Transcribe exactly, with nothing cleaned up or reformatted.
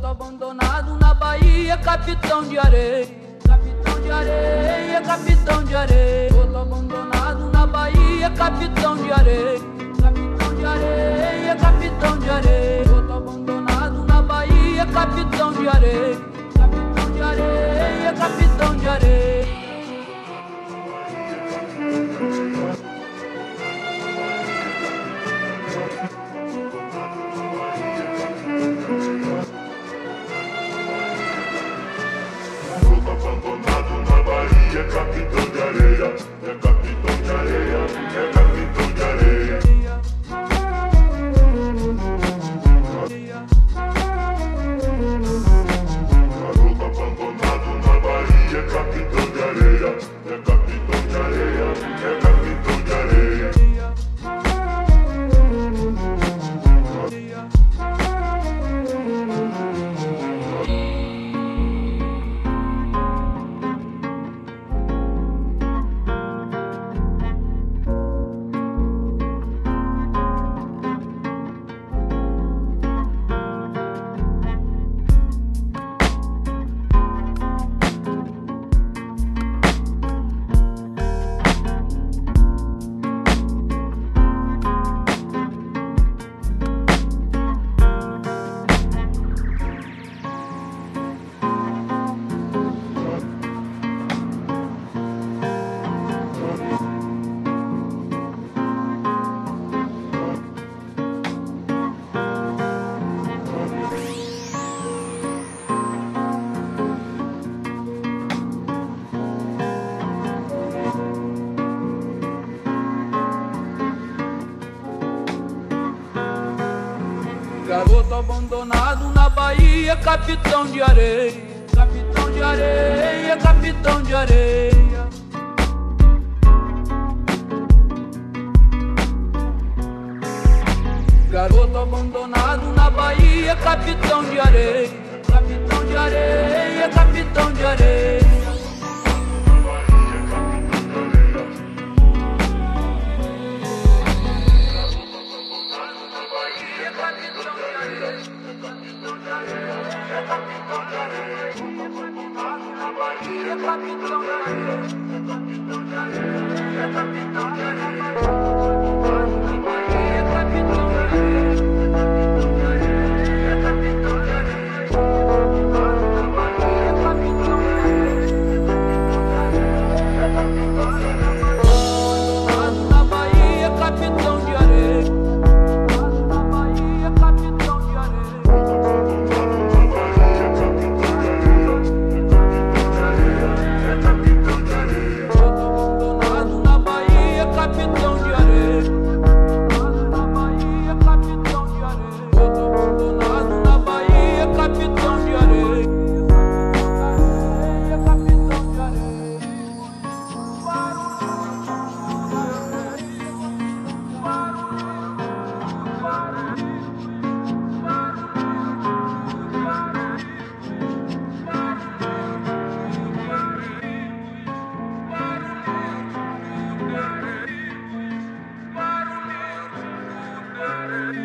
abandonado na Bahia, capitão de areia, capitão de areia, capitão de areia. Garoto abandonado na Bahia, capitão de areia, capitão de areia, capitão de areia. Garoto abandonado na Bahia, capitão de areia, capitão de areia, capitão de areia. Abandonado na Bahia, capitão de areia, é capitão de areia, é capitão de areia. Garoto abandonado na Bahia, capitão de areia, é capitão de areia, é capitão de areia. Garoto abandonado na Bahia, capitão de areia, capitão de areia, capitão de areia. Garoto abandonado na Bahia, capitão de areia, capitão de areia, capitão de areia. Barulho,